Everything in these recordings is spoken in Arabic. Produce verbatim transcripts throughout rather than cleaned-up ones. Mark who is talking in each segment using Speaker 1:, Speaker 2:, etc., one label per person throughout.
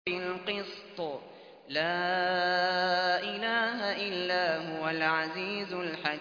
Speaker 1: بالقسط لا إله إلا هو العزيز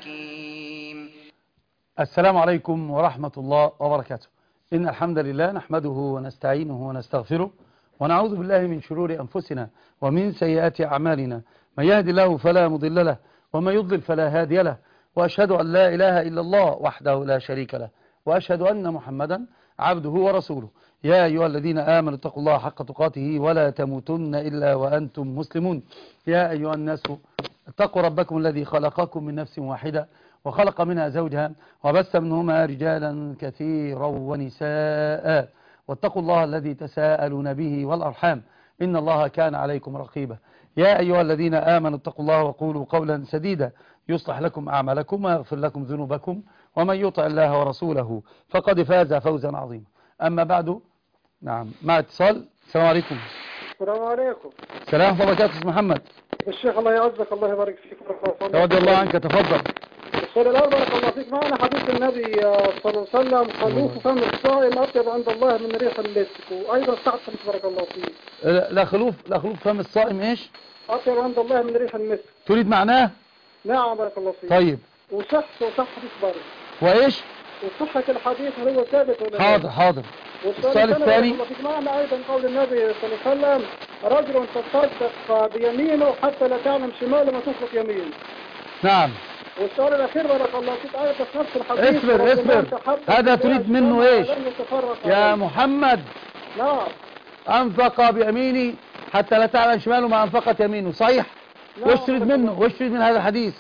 Speaker 1: الحكيم.
Speaker 2: السلام عليكم ورحمة الله وبركاته. إن الحمد لله نحمده ونستعينه ونستغفره ونعوذ بالله من شرور أنفسنا ومن سيئات أعمالنا، من يهد الله فلا مضل له ومن يضلل فلا هادي له، وأشهد أن لا إله إلا الله وحده لا شريك له، وأشهد أن محمدا عبده ورسوله. يا أيها الذين آمنوا اتقوا الله حق تقاته ولا تموتن إلا وأنتم مسلمون. يا أيها الناس اتقوا ربكم الذي خلقكم من نفس واحدة وخلق منها زوجها وبث منهما رجالا كثيرا ونساء، واتقوا الله الذي تساءلون به والأرحام إن الله كان عليكم رقيبا. يا أيها الذين آمنوا اتقوا الله وقولوا قولا سديدا يصلح لكم أعمالكم ويغفر لكم ذنوبكم، ومن يطع الله ورسوله فقد فاز فوزا عظيما. أما بعد، نعم مع اتصال. السلام عليكم.
Speaker 3: السلام عليكم.
Speaker 2: السلام ورحمة الله وبركاته. أستاذ محمد
Speaker 3: الشيخ الله يعزك، الله يبارك فيك.
Speaker 2: رضي الله عنك، تفضل.
Speaker 3: السؤال الأول بارك الله فيك، معنا حديث النبي صلى الله عليه وسلم: خلوف فم الصائم أطيب عند الله من ريح المسك. وأيضا سعد بارك الله فيك.
Speaker 2: لا خلوف لا خلوف فم الصائم إيش؟
Speaker 3: أطيب عند الله من ريح المسك.
Speaker 2: تريد معناه؟
Speaker 3: نعم بارك الله فيك.
Speaker 2: طيب.
Speaker 3: وصح وصح حديث برضه.
Speaker 2: وإيش؟
Speaker 3: وصحة الحديث هل هو ثابت ولا لا؟
Speaker 2: حاضر حاضر. السؤال الثاني:
Speaker 3: معنا أيضا قول النبي صلى الله عليه وسلم: رجل تصدق بيمينه حتى لا تعلم شماله ما تنفق يمينه.
Speaker 2: نعم.
Speaker 3: والسؤال الأخير بارك الله فيك، أيضا في نفس الحديث:
Speaker 2: اصبر اصبر هذا تريد منه إيش يا محمد؟
Speaker 3: نعم.
Speaker 2: أنفق بيميني حتى لا تعلم شماله ما أنفقت يمينه، صحيح؟
Speaker 3: نعم.
Speaker 2: وش تريد منه؟ وش تريد من هذا الحديث؟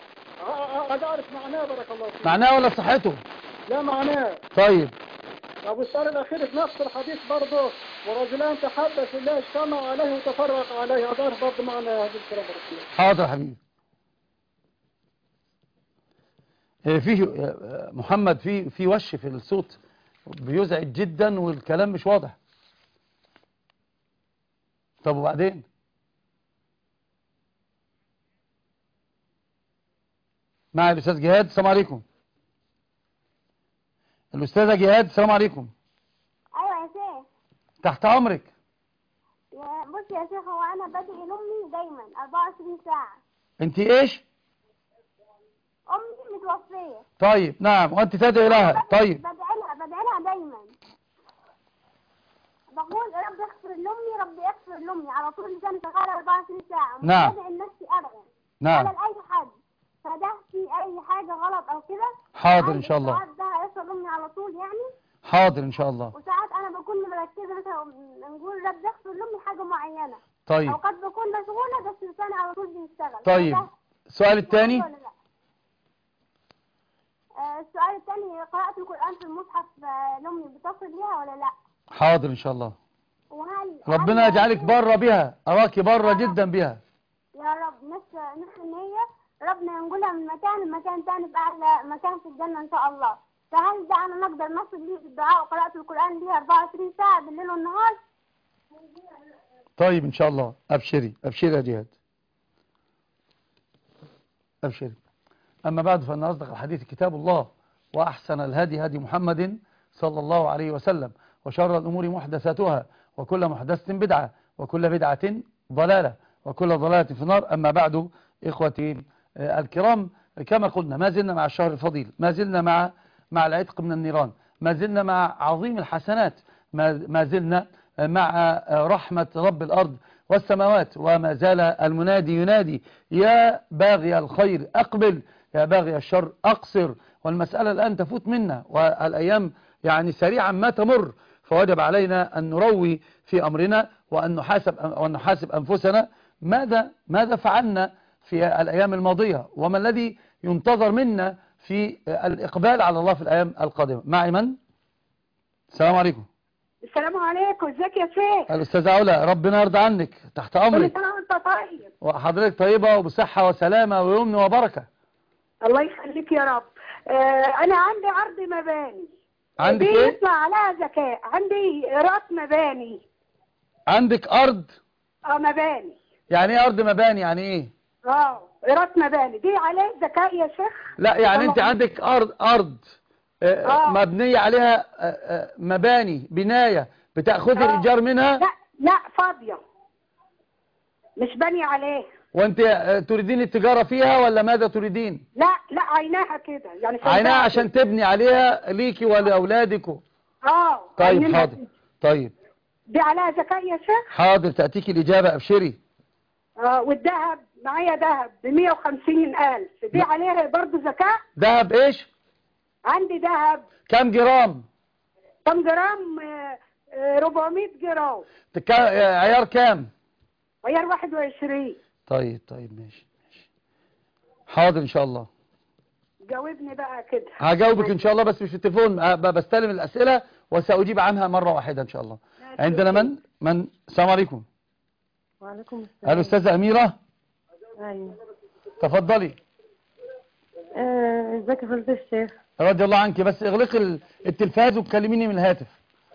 Speaker 3: أنا أعرف معناه بارك الله فيك.
Speaker 2: معناه ولا صحته؟
Speaker 3: لا معناه.
Speaker 2: طيب.
Speaker 3: أبو السؤال الأخير في نفس الحديث برضه: ورجلان تحبا في الله اجتمعوا عليه وتفرق عليه. أعرف برضه معنى هذه الكلام.
Speaker 2: حاضر حبيبي. فيه محمد في في وش في الصوت بيزعج جدا والكلام مش واضح. طب وبعدين؟ مع الأستاذ جهاد. السلام عليكم. الأستاذة جهاد. السلام عليكم.
Speaker 4: ايوه يا شيخ.
Speaker 2: تحت أمرك.
Speaker 4: بص يا شيخ، هو انا بدعي لامي دايما أربعة وعشرين ساعة.
Speaker 2: انت ايش؟
Speaker 4: امي متوفية.
Speaker 2: طيب نعم، وانت تدعي لها. طيب.
Speaker 4: بدعي لها بدعي لها دايما، بقول رب اغفر لامي رب اغفر لامي على طول، لساني شغال أربعة وعشرين ساعة.
Speaker 2: نعم.
Speaker 4: بدعي لنفسي ابدا.
Speaker 2: نعم.
Speaker 4: على اي حد فدهتي اي حاجة غلط او كده.
Speaker 2: حاضر ان شاء الله.
Speaker 4: ساعات ده هيغفر لامي على طول يعني.
Speaker 2: حاضر ان شاء الله.
Speaker 4: وساعات انا بكون مركزة مثلا نقول رب اغفر لامي حاجة معينة.
Speaker 2: طيب.
Speaker 4: اوقات بكون مشغولة بس لساني على طول بيشتغل.
Speaker 2: طيب. السؤال الثاني:
Speaker 4: السؤال الثاني: قراءة القرآن في المصحف لأمي بتصل بيها ولا لا؟
Speaker 2: حاضر ان شاء الله.
Speaker 4: وهل
Speaker 2: ربنا يجعلك بره بها، اراكي بره جدا بها
Speaker 4: يا رب. نفس نفس النية ربنا ينقلها من مكان لمكان ثاني في اعلى مكان في الجنة ان شاء الله. فهل ده انا نقدر نصل ليه بالدعاء وقراءة القرآن ليها أربعة وعشرين ساعة بالليل والنهار؟
Speaker 2: طيب ان شاء الله. ابشري ابشري يا جهاد، ابشري. أما بعد، فإن أصدق الحديث كتاب الله، وأحسن الهدي هدي محمد صلى الله عليه وسلم، وشر الأمور محدثاتها، وكل محدثة بدعة، وكل بدعة ضلالة، وكل ضلالة في النار. أما بعد، إخوتي الكرام، كما قلنا ما زلنا مع الشهر الفضيل، ما زلنا مع مع العتق من النيران، ما زلنا مع عظيم الحسنات، ما زلنا مع رحمة رب الأرض والسماوات، وما زال المنادي ينادي: يا باغي الخير أقبل، يا باغي الشر أقصر. والمسألة الآن تفوت منا، والأيام يعني سريعا ما تمر، فوجب علينا أن نروي في أمرنا وأن نحاسب, وأن نحاسب أنفسنا. ماذا, ماذا فعلنا في الأيام الماضية، وما الذي ينتظر منا في الإقبال على الله في الأيام القادمة. معي من؟ السلام عليكم.
Speaker 5: السلام عليكم. ازيك يا شيخ؟
Speaker 2: الأستاذة علا، ربنا يرضى عنك، تحت أمرك.
Speaker 5: كل سنة وانت طيب.
Speaker 2: وحضرتك طيبة وبصحة وسلامة ويمن وبركة.
Speaker 5: الله يخليك يا رب. آه أنا عندي عرض مباني.
Speaker 2: عندك
Speaker 5: دي
Speaker 2: إيه؟
Speaker 5: يطلع عليها زكاة. عندي إيراد مباني.
Speaker 2: عندك أرض؟
Speaker 5: اه مباني.
Speaker 2: يعني إيه أرض مباني؟ يعني إيه؟
Speaker 5: اه إيراد مباني دي عليه زكاة يا شيخ؟
Speaker 2: لا يعني أنت عندك أرض أرض آه مبنية عليها آه مباني بناية، بتأخذي الإيجار منها؟
Speaker 5: لا لا فاضية. مش بني عليه.
Speaker 2: وانت تريدين التجارة فيها ولا ماذا تريدين؟
Speaker 5: لا لا عيناها كده يعني.
Speaker 2: عيناها عشان تبني عليها ليكي ولأولادك.
Speaker 5: اه
Speaker 2: طيب حاضر. طيب
Speaker 5: دي عليها زكاة يا شيخ؟
Speaker 2: حاضر تأتيك الإجابة، أبشري.
Speaker 5: اه والذهب معايا ذهب ب مية وخمسين ألف، دي عليها برضه زكاة؟
Speaker 2: ذهب إيش؟
Speaker 5: عندي ذهب.
Speaker 2: كم جرام؟
Speaker 5: كم جرام؟ آه آه أربعمية جرام.
Speaker 2: تك... عيار كام؟
Speaker 5: عيار واحد وعشرين.
Speaker 2: طيب طيب ماشي ماشي حاضر إن شاء الله.
Speaker 5: جاوبني بقى كده.
Speaker 2: هجاوبك إن شاء الله بس مش في التليفون، بستلم الأسئلة وسأجيب عنها مرة واحدة إن شاء الله. عندنا من؟ من؟ السلام عليكم.
Speaker 6: وعليكم السلام.
Speaker 2: الأستاذة أميرة.
Speaker 6: أيوة
Speaker 2: تفضلي.
Speaker 6: ازيك يا فضيلة الشيخ؟
Speaker 2: رضي الله عنك، بس اغلقي التلفاز وتكلميني من الهاتف.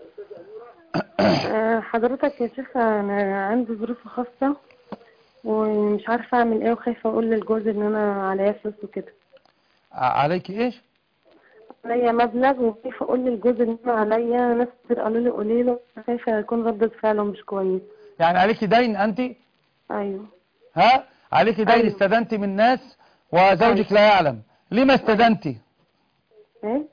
Speaker 6: حضرتك يا شيخ انا عندي ظروف خاصة ومش عارفة اعمل ايه، وخايفة اقول للجوز ان انا عليا فلوس وكده.
Speaker 2: عليك ايش؟
Speaker 6: عليا مبلغ، وخايفة اقول للجوز ان انا عليا، ناس كتير قالوا لي قولي له، خايفة يكون ردة فعله مش كويس.
Speaker 2: يعني عليك دين انت؟
Speaker 6: ايوه.
Speaker 2: ها؟ عليك دين. أيوه. استدنتي من ناس وزوجك أيوه. لا يعلم، لما استدنتي؟
Speaker 6: ايه؟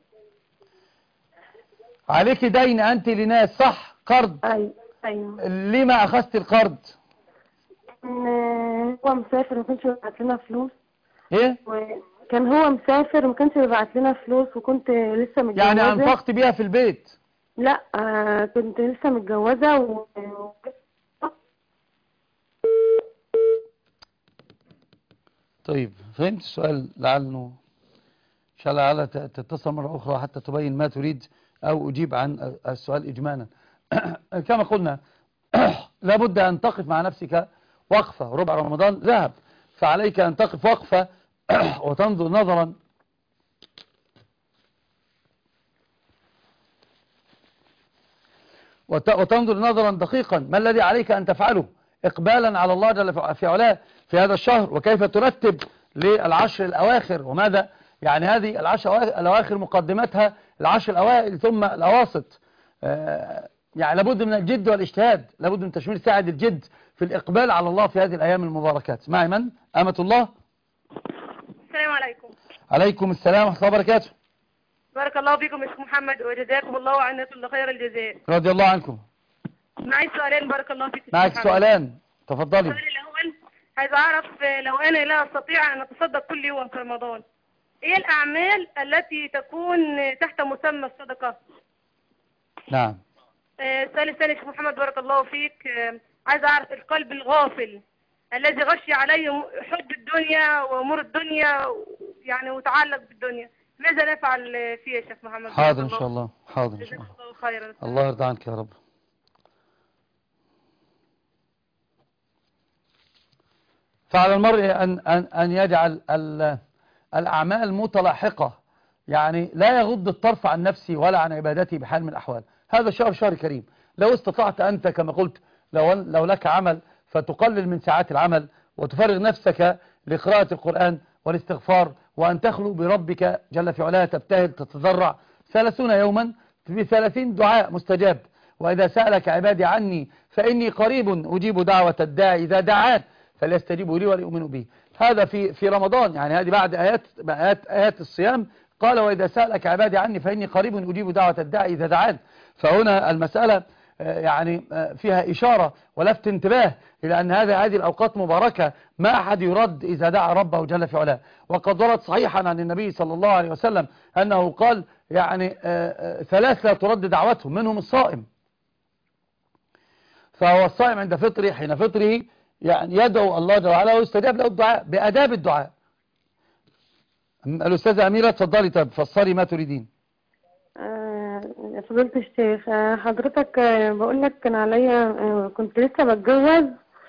Speaker 2: عليك دين انت لناس صح؟ قرض.
Speaker 6: ايوه ايوه.
Speaker 2: لما اخذت القرض؟
Speaker 6: هو مسافر ما كانش بيبعت لنا فلوس.
Speaker 2: ايه؟
Speaker 6: كان هو مسافر وما كانش بيبعت لنا فلوس، وكنت لسه متجوزه.
Speaker 2: يعني انفقت بيها في البيت؟
Speaker 6: لا آه كنت لسه متجوزه و...
Speaker 2: طيب فهمت السؤال، لعله ان شاء الله على تتصل مرة اخرى حتى تبين ما تريد او اجيب عن السؤال اجمالا. كما قلنا لابد ان تقف مع نفسك وقفة، ربع رمضان ذهب، فعليك ان تقف وقفة وتنظر نظرا وتنظر نظرا دقيقا ما الذي عليك ان تفعله اقبالا على الله جل في علاه في هذا الشهر، وكيف ترتب للعشر الاواخر، وماذا يعني هذه العشر الاواخر مقدمتها العشر الاوائل ثم الاواسط. آه يعني لابد من الجد والاجتهاد، لابد من تشمير ساعد الجد في الإقبال على الله في هذه الأيام المباركات. معي من؟ أمة الله.
Speaker 7: السلام عليكم.
Speaker 2: عليكم السلام ورحمة الله وبركاته.
Speaker 7: بارك الله بكم يا شيخ محمد وجزاكم الله عنا كل خير الجزاء.
Speaker 2: رضي الله عنكم.
Speaker 7: معي سؤالين بارك الله فيك.
Speaker 2: معك سؤالان تفضلي.
Speaker 7: السؤال الأول عايز أعرف لو أنا لا أستطيع أن أتصدق كل يوم في رمضان، إيه الأعمال التي تكون تحت مسمى الصدقة؟
Speaker 2: نعم.
Speaker 7: السؤال الثاني شيخ محمد بارك الله فيك، عايز أعرف القلب الغافل الذي غشي عليه حب الدنيا وأمور الدنيا يعني وتعلق بالدنيا، ماذا نفعل فيه يا شيخ محمد؟
Speaker 2: حاضر إن شاء الله. حاضر إن شاء الله.
Speaker 7: الله خيرا.
Speaker 2: الله يرضى عنك يا رب. فعلى المرء أن, أن, أن يجعل الأعمال متلاحقة، يعني لا يغض الطرف عن نفسه ولا عن عبادته بحال من الأحوال. هذا الشهر شهر كريم، لو استطعت أنت كما قلت لو, لو لك عمل فتقلل من ساعات العمل وتفرغ نفسك لقراءة القرآن والاستغفار وأن تخلو بربك جل في علاه، تبتهل تتضرع ثلاثون يوما في ثلاثين دعاء مستجاب. وإذا سألك عبادي عني فإني قريب أجيب دعوة الداعي إذا دعان فليستجيبوا لي وليؤمنوا بي. هذا في في رمضان، يعني هذه بعد آيات آيات آيات الصيام قال وإذا سألك عبادي عني فإني قريب أجيب دعوة الداعي إذا دعان. فهنا المسألة يعني فيها إشارة ولفت انتباه إلى أن هذا هذه الأوقات مباركة، ما أحد يرد إذا دعا ربه جل في علاه. وقد ورد صحيحا عن النبي صلى الله عليه وسلم أنه قال يعني ثلاث لا ترد دعوتهم، منهم الصائم، فهو الصائم عند فطره حين فطره يعني يدعو الله جل وعلا ويستجاب له الدعاء بأداب الدعاء. الأستاذة أميرة تفضلي، طب فسري ما تريدين.
Speaker 6: آه فضلت الشيخ، آه حضرتك آه بقول لك كان عليا آه كنت لسه بتجوز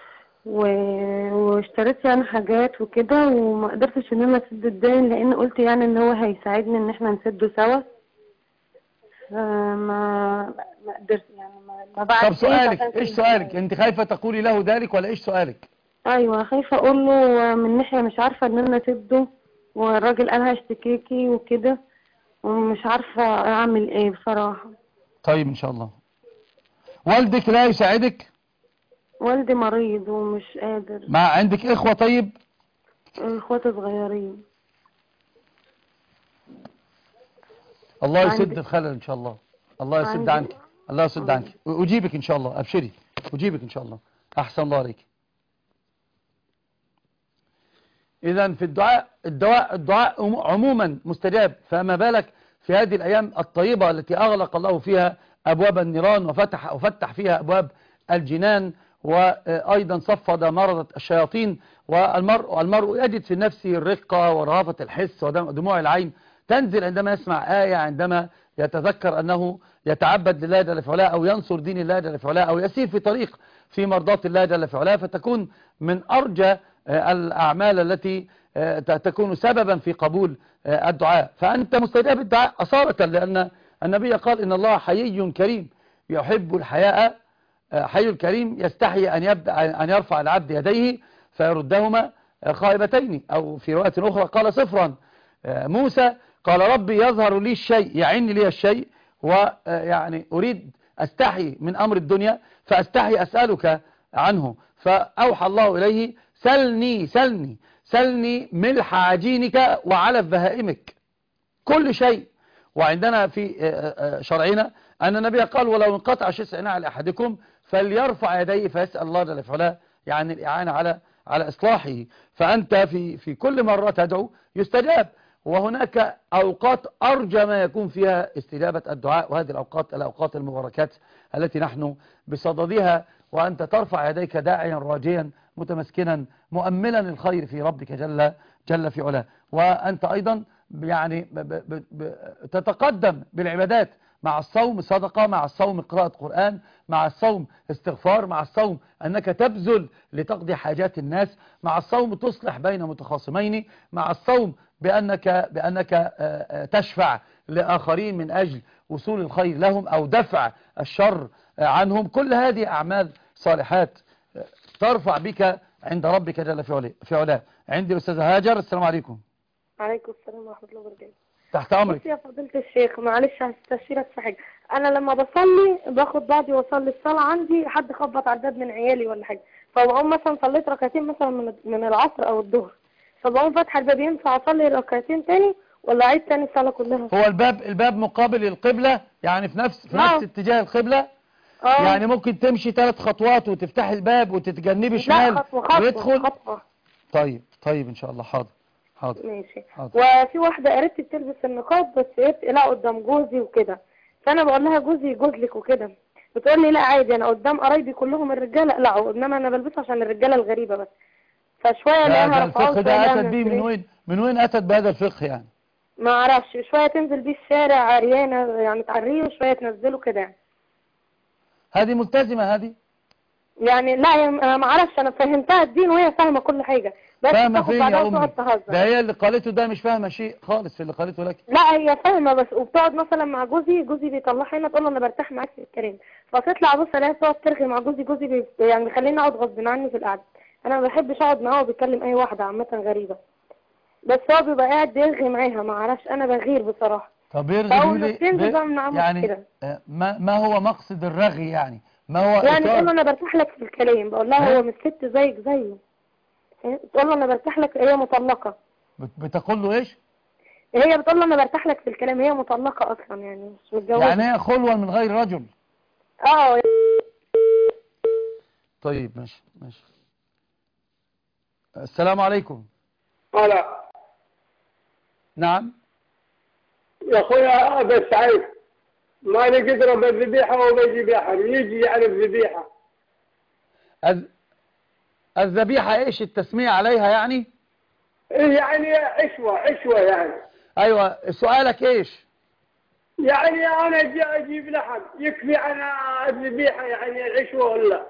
Speaker 6: واشتريت يعني حاجات وكده وما قدرتش ان انا اسد الدين، لان قلت يعني ان هو هيساعدني ان احنا نسده سوا. آه ما ما قدرت يعني ما, ما بعد.
Speaker 2: طب سؤالك ايش سؤالك؟ انت خايفة تقولي له ذلك ولا ايش سؤالك؟
Speaker 6: ايوه خايفة اقول له من ناحية مش عارفة ان انا اسده، والراجل قال هشتكيكي وكده ومش عارفة اعمل ايه بصراحة.
Speaker 2: طيب ان شاء الله. والدك لا يساعدك؟
Speaker 6: والدي مريض ومش قادر.
Speaker 2: ما عندك إخوة؟ طيب
Speaker 6: اخواتي صغيرين.
Speaker 2: الله يسد
Speaker 6: عندي.
Speaker 2: الخلل إن شاء الله. الله يسد
Speaker 6: عندي.
Speaker 2: عنك. الله يسد عنك. أجيبك إن شاء الله. أبشري، أجيبك إن شاء الله. أحسن الله عليك. إذا في الدعاء الدعاء الدعاء عموما مستجاب، فما بالك في هذه الأيام الطيبة التي أغلق الله فيها أبواب النيران وفتح وفتح فيها أبواب الجنان، وأيضا صفد مرضة الشياطين، والمرء المرء يجد في نفسه الرقة ورهافة الحس ودموع العين تنزل عندما يسمع آية، عندما يتذكر أنه يتعبد لله جل في علاه أو ينصر دين الله جل في علاه أو يسير في طريق في مرضاة الله جل في علاه، فتكون من أرجى الأعمال التي تكون سببا في قبول الدعاء. فأنت مستجاب الدعاء أصالة، لأن النبي قال إن الله حيي كريم يحب الحياء، حي الكريم يستحي أن يبدأ أن يرفع العبد يديه فيردهما خائبتين، أو في رواية أخرى قال صفرا. موسى قال ربي يظهر لي الشيء، يعني لي الشيء، ويعني أريد أستحي من أمر الدنيا فأستحي أسألك عنه، فأوحى الله إليه سلني سلني سلني ملح عجينك وعلف بهائمك، كل شيء. وعندنا في شرعنا أن النبي قال ولو انقطع شسع نعل أحدكم فليرفع يديه فيسأل الله جل في علاه يعني الإعانة على على إصلاحه. فأنت في في كل مرة تدعو يستجاب، وهناك أوقات أرجى ما يكون فيها استجابة الدعاء، وهذه الأوقات الأوقات المباركات التي نحن بصددها، وأنت ترفع يديك داعيا راجيا متمسكنا مؤملا الخير في ربك جل جل في علاه. وأنت أيضا يعني ب ب ب تتقدم بالعبادات، مع الصوم صدقة، مع الصوم قراءة قرآن، مع الصوم استغفار، مع الصوم أنك تبذل لتقضي حاجات الناس، مع الصوم تصلح بين متخاصمين، مع الصوم بأنك, بأنك تشفع لآخرين من أجل وصول الخير لهم أو دفع الشر عنهم. كل هذه أعمال صالحات ترفع بك عند ربك جل في علاه. عندي أستاذة هاجر. السلام عليكم.
Speaker 8: وعليكم السلام ورحمة الله وبركاته.
Speaker 2: تحت أمرك.
Speaker 8: بص يا فضيلة الشيخ، معلش هستشيرك في حاجة. أنا لما بصلي باخد بعضي وأصلي الصلاة، عندي حد خبط على الباب من عيالي ولا حاجة، فبقوم مثلا صليت ركعتين مثلا من من العصر أو الظهر، فبقوم فاتحة الباب، ينفع أصلي ركعتين تاني ولا أعيد تاني الصلاة كلها؟
Speaker 2: هو الباب الباب مقابل القبلة، يعني في نفس في نفس اتجاه القبلة.
Speaker 8: أوه.
Speaker 2: يعني ممكن تمشي ثلاث خطوات وتفتحي الباب وتتجنبي شمال
Speaker 8: خطوة خطوة
Speaker 2: ويدخل.
Speaker 8: خطوة.
Speaker 2: طيب طيب إن شاء الله. حاضر حاضر
Speaker 8: ماشي.
Speaker 2: حاضر.
Speaker 8: وفي واحدة قريبتي بتلبس النقاب بس ايه لا قدام جوزي وكده، فأنا بقول لها جوزي يجوز لك وكده، بتقول لي لا عادي أنا قدام قرايبي كلهم الرجالة لا، إنما أنا بلبسها عشان الرجالة الغريبة بس. فشوية
Speaker 2: ده الفقه ده أتت بيه من وين من وين أتت بهذا الفقه يعني؟
Speaker 8: ما أعرفش، شوية تنزل بيه الشارع عريانة يعني تعريه، وشوية تنزله كده يعني.
Speaker 2: هذه ملتزمة هذه؟
Speaker 8: يعني لا أنا ما أعرفش، أنا فهمتها الدين وهي فاهمة كل حاجة، بس
Speaker 2: فاهمة فين يا أمي؟
Speaker 8: تهزر.
Speaker 2: ده هي اللي قالته ده مش فاهمة شيء خالص في اللي قالته لك.
Speaker 8: لا هي فاهمة بس، وبتقعد مثلا مع جوزي، جوزي بيطلعها هنا تقول له أنا برتاح معاك في الكلام، فتطلع بص الاقيها تقعد ترغي مع جوزي، جوزي بي يعني بيخليني أقعد غصب عني في القعدة. أنا ما بحبش أقعد معاه وبيكلم أي واحدة عامة غريبة، بس هو بيبقى قاعد بيرغي معاها، ما أعرفش أنا بغير بصراحة.
Speaker 2: طب يرغي
Speaker 8: بي...
Speaker 2: يعني
Speaker 8: كده.
Speaker 2: ما ما هو مقصد الرغي يعني؟ ما هو
Speaker 8: يعني تقول له أنا برتاح لك في الكلام، بقول لها هو مش ست زيك زيه، تقول له أنا برتاح لك، هي مطلقة.
Speaker 2: بتقول له إيش؟
Speaker 8: هي بتقول له أنا برتاح لك في الكلام، هي مطلقة أصلا يعني مش متجوزة.
Speaker 2: يعني هي خلوة من غير رجل.
Speaker 8: اه.
Speaker 2: طيب ماشي ماشي. السلام عليكم.
Speaker 9: هلا.
Speaker 2: نعم.
Speaker 9: يا أخويا أبا سعيد، ما لي قدرة بالذبيحة وبالذبيحة، يجي يعني الذبيحة.
Speaker 2: الذ... الذبيحة إيش التسمية عليها يعني؟
Speaker 9: إيه يعني عشوة عشوة يعني.
Speaker 2: أيوة، سؤالك إيش؟
Speaker 9: يعني أنا أجي أجيب لحم، يكفي أنا الذبيحة يعني عشوة ولا؟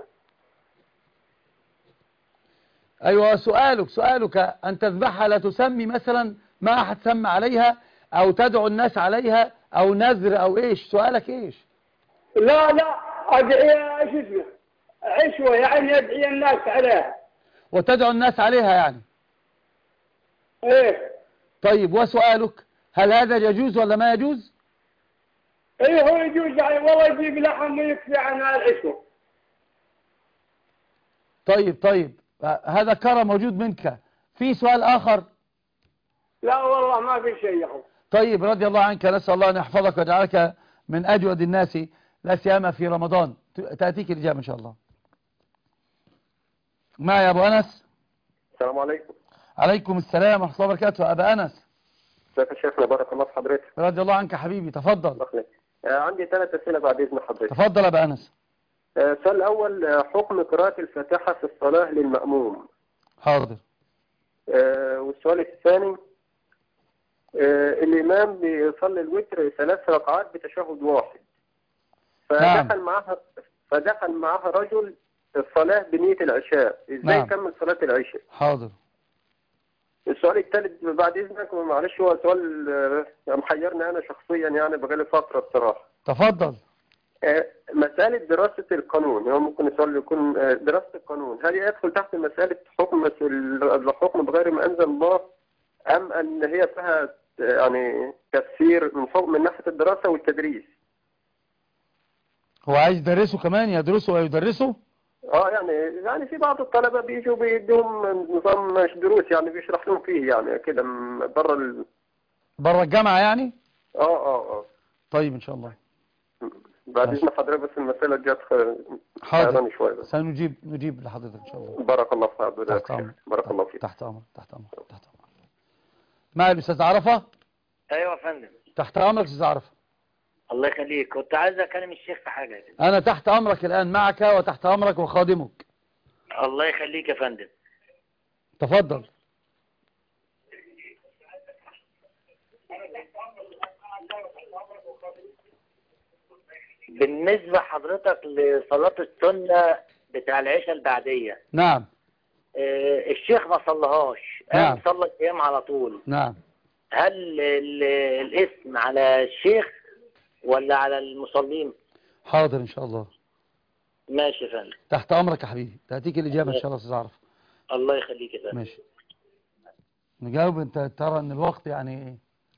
Speaker 2: أيوة، سؤالك سؤالك أن تذبحها لا تسمي مثلا ما أحد سمى عليها، أو تدعو الناس عليها، أو نذر، أو إيش؟ سؤالك إيش؟
Speaker 9: لا لا أدعي إيش اسمه عشوة، يعني أدعي الناس عليها.
Speaker 2: وتدعو الناس عليها يعني؟
Speaker 9: إيه.
Speaker 2: طيب وسؤالك هل هذا يجوز ولا ما يجوز؟
Speaker 9: إيه هو يجوز يعني، والله يجيب لحم ويكفي عنها العشوة.
Speaker 2: طيب طيب هذا كرم موجود منك. في سؤال آخر؟
Speaker 9: لا والله ما في شيء يا أخو.
Speaker 2: طيب رضي الله عنك، نسأل الله أن يحفظك ويجعلك من أجود الناس لا سيما في رمضان. تأتيك الإجابة إن شاء الله. معي يا أبو أنس.
Speaker 10: السلام عليكم.
Speaker 2: عليكم السلام ورحمة الله وبركاته. أبا أنس،
Speaker 10: ازيك يا شيخنا؟ بارك الله في حضرتك.
Speaker 2: رضي الله عنك حبيبي، تفضل.
Speaker 10: آه عندي ثلاث أسئلة بعد إذن حضرتك.
Speaker 2: تفضل يا أبا أنس.
Speaker 10: آه السؤال الأول، آه حكم قراءة الفاتحة في الصلاة للمأموم.
Speaker 2: حاضر.
Speaker 10: آه والسؤال الثاني، آه الإمام بيصلي الوتر ثلاث ركعات بتشهد واحد، فدخل
Speaker 2: نعم.
Speaker 10: معها فدخل معها رجل الصلاة بنية العشاء، إزاي
Speaker 2: نعم.
Speaker 10: يكمل صلاة العشاء؟
Speaker 2: حاضر.
Speaker 10: السؤال الثالث بعد إذنك، معلش هو سؤال آه محيرني أنا شخصيا، يعني بقالي فترة الصراحة.
Speaker 2: تفضل.
Speaker 10: مسألة دراسة القانون، هو ممكن يسأل يكون دراسة القانون هل يدخل تحت مسألة حكم الحكم بغير ما أنزل الله، أم أن هي فيها يعني تفسير من حكم من ناحية الدراسة والتدريس؟
Speaker 2: هو عايز يدرسه كمان، يدرسه ويدرسه؟
Speaker 10: اه يعني يعني في بعض الطلبة بيجوا بيديهم نظام مش دروس، يعني بيشرح لهم فيه يعني كده بره ال...
Speaker 2: بره الجامعة يعني؟
Speaker 10: اه اه اه
Speaker 2: طيب إن شاء الله.
Speaker 10: بعد إذن حضرتك بس المسألة جت
Speaker 2: حاضر
Speaker 10: شوية بس.
Speaker 2: سنجيب نجيب لحضرتك إن شاء الله.
Speaker 10: بارك الله في حضرتك.
Speaker 2: تحت أمرك.
Speaker 10: بارك الله فيك.
Speaker 2: تحت أمرك تحت أمرك تحت أمرك. معي الأستاذ عرفة.
Speaker 11: ايوه يا فندم.
Speaker 2: تحت أمرك أستاذ عرفة.
Speaker 11: الله يخليك، كنت عايز اكلم الشيخ في حاجه كده.
Speaker 2: أنا تحت أمرك الآن، معك وتحت أمرك وخادمك.
Speaker 11: الله يخليك يا فندم.
Speaker 2: تفضل.
Speaker 11: بالنسبه حضرتك لصلاه السنه بتاع العشاء البعديه.
Speaker 2: نعم.
Speaker 11: آه الشيخ ما صلىهاش،
Speaker 2: نعم.
Speaker 11: قام صلى القيام على طول.
Speaker 2: نعم.
Speaker 11: هل الاسم على الشيخ ولا على المصلين؟
Speaker 2: حاضر إن شاء الله.
Speaker 11: ماشي يا فندم.
Speaker 2: تحت أمرك يا حبيبي، تأتيك الإجابة إن شاء الله أستاذ عرفة.
Speaker 11: الله يخليك يا فندم.
Speaker 2: ماشي. نجاوب. أنت ترى أن الوقت يعني.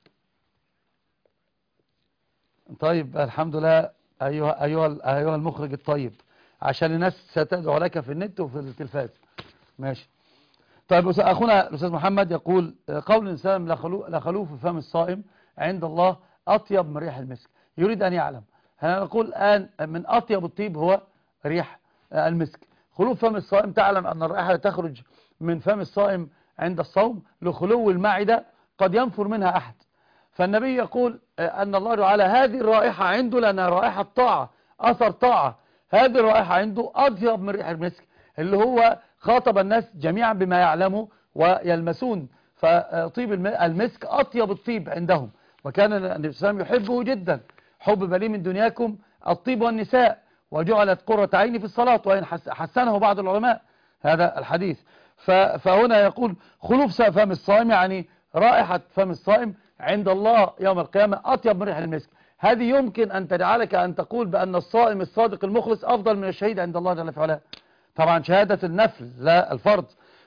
Speaker 2: طيب الحمد لله. أيها أيها أيها المخرج الطيب، عشان الناس ستدعو لك في النت وفي التلفاز. ماشي. طيب أخونا الأستاذ محمد يقول قول الإنسان لا خلوف في فم الصائم عند الله أطيب من ريح المسك. يريد أن يعلم، هل نقول الآن من أطيب الطيب هو ريح المسك. خلوف فم الصائم، تعلم أن الرائحة تخرج من فم الصائم عند الصوم لخلو المعدة قد ينفر منها أحد، فالنبي يقول أن الله تعالى هذه الرائحة عنده لأنها رائحة طاعة، أثر طاعة. هذه الرائحة عنده أطيب من ريح المسك، اللي هو خاطب الناس جميعا بما يعلموا ويلمسون. فطيب المسك أطيب الطيب عندهم، وكان النبي صلى الله عليه وسلم يحبه جدا. حب لي من دنياكم الطيب والنساء وجعلت قرة عيني في الصلاة، وإن حسنه بعض العلماء هذا الحديث. فهنا يقول خلوف فم الصائم يعني رائحة فم الصائم عند الله يوم القيامة أطيب من ريح المسك. هذه يمكن أن تجعلك أن تقول بأن الصائم الصادق المخلص أفضل من الشهيد عند الله جل وعلا. طبعا شهادة النفل لا الفرض.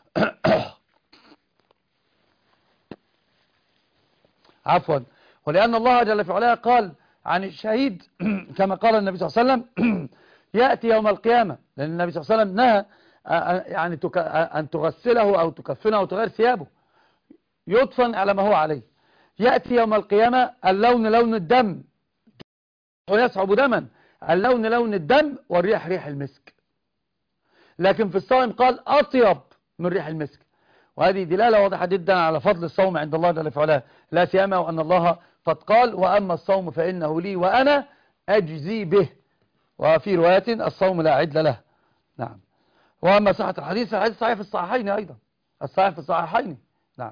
Speaker 2: عفوا. ولأن الله جل وعلا قال عن الشهيد كما قال النبي صلى الله عليه وسلم يأتي يوم القيامة، لأن النبي صلى الله عليه وسلم نهى يعني أن تغسله أو تكفنه أو تغير ثيابه، يدفن على ما هو عليه. يأتي يوم القيامة اللون لون الدم ويصعب دما، اللون لون الدم والريح ريح المسك. لكن في الصائم قال أطيب من ريح المسك، وهذه دلالة واضحة جدا على فضل الصوم عند الله جل وعلا، لا سيما وأن الله قد قال وأما الصوم فإنه لي وأنا أجزي به، وفي رواية الصوم لا عدل له. نعم. وأما صحة الحديث الحديث صحيح في الصحيحين أيضا، الصحيح في الصحيحين. نعم.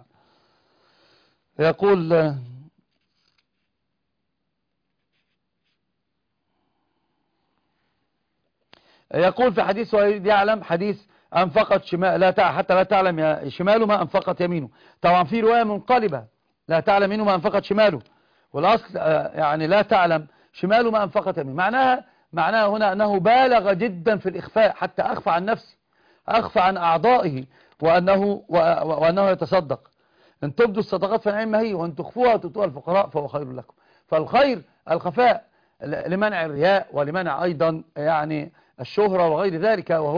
Speaker 2: يقول يقول في حديث ويريد يعلم حديث أنفقت شمال لا تع... حتى لا تعلم شماله ما أنفقت يمينه. طبعا في رواية منقلبة لا تعلم يمينه ما أنفقت شماله، والأصل يعني لا تعلم شماله ما أنفقت يمينه. معناها معناها هنا أنه بالغ جدا في الإخفاء، حتى أخفى عن نفسه، أخفى عن أعضائه، وأنه, وأنه يتصدق. إن تبدوا الصدقات فنعم هي، وإن تخفوها وتؤتوها الفقراء فهو خير لكم. فالخير الخفاء لمنع الرياء ولمنع أيضا يعني الشهرة وغير ذلك، وهو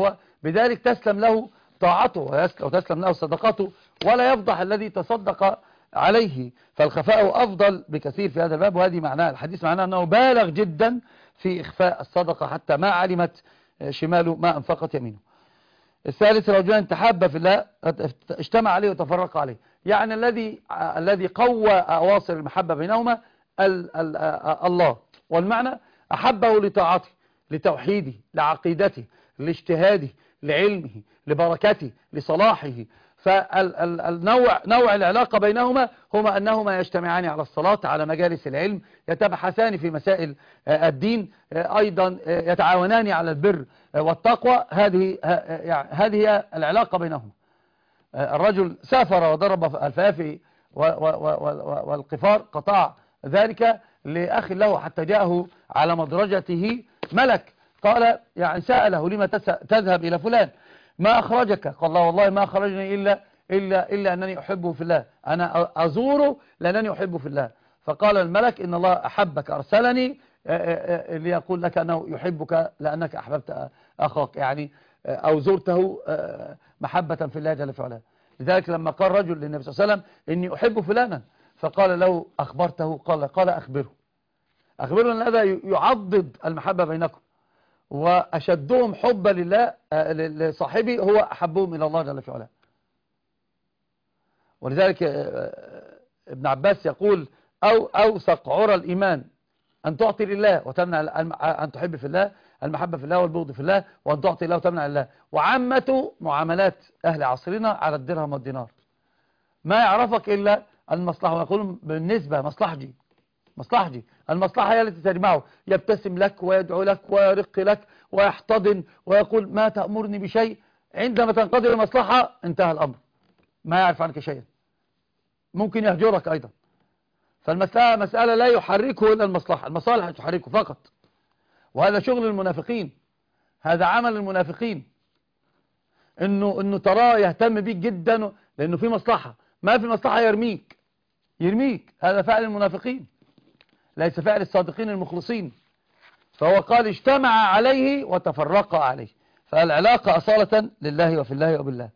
Speaker 2: بذلك تسلم له طاعته وتسلم له صدقته، ولا يفضح الذي تصدق عليه. فالخفاء أفضل بكثير في هذا الباب، وهذه معناه الحديث معناه أنه بالغ جدا في إخفاء الصدقة حتى ما علمت شماله ما أنفقت يمينه. الثالث رجلان تحابا في الله اجتمع عليه وتفرق عليه، يعني الذي الذي قوى أواصر المحبة بينهما ال ال الله، والمعنى أحبه لطاعته، لتوحيده، لعقيدته، لاجتهاده، لعلمه، لبركته، لصلاحه. فالنوع نوع العلاقة بينهما هما أنهما يجتمعان على الصلاة، على مجالس العلم، يتبحثان في مسائل الدين، أيضا يتعاونان على البر والتقوى. هذه يعني هذه هي العلاقة بينهما. الرجل سافر وضرب الفافي والقفار، قطع ذلك لأخ له حتى جاءه على مدرجته ملك، قال يعني سأله لما تذهب إلى فلان، ما أخرجك؟ قال الله والله ما أخرجني إلا, إلا, إلا أنني أحبه في الله، أنا أزوره لأنني أحبه في الله. فقال الملك إن الله أحبك أرسلني ليقول لك أنه يحبك لأنك أحببت أخاك، يعني أو زرته محبة في الله جل وعلا. لذلك لما قال رجل للنبي صلى الله عليه وسلم إني أحب فلانا، فقال له أخبرته؟ قال قال أخبره أخبره أن هذا يعضد المحبة بينكم، وأشدهم حبا لله لصاحبه هو أحبهم إلى الله جل وعلا. ولذلك ابن عباس يقول أو أوثق عرى الإيمان أن تعطي لله وتمنع، أن تحب في الله، المحبة في الله والبغض في الله، وأن تعطي الله وتمنع لله. وعامة معاملات أهل عصرنا على الدرهم والدينار، ما يعرفك إلا المصلحة، ويقولون بالنسبة مصلحتي مصلحتي المصلحة هي التي تجمعه، يبتسم لك ويدعو لك ويرق لك ويحتضن ويقول ما تأمرني بشيء، عندما تنقضي المصلحة انتهى الأمر، ما يعرف عنك شيئا، ممكن يهجرك أيضا. فالمسألة مسألة لا يحركه إلا المصلحة، المصالح تحركه فقط، وهذا شغل المنافقين، هذا عمل المنافقين، إنه, إنه تراه يهتم بيك جدا لأنه في مصلحة، ما في مصلحة يرميك يرميك هذا فعل المنافقين، ليس فعل الصادقين المخلصين. فهو قال اجتمع عليه وتفرق عليه، فالعلاقة أصالة لله وفي الله وبالله.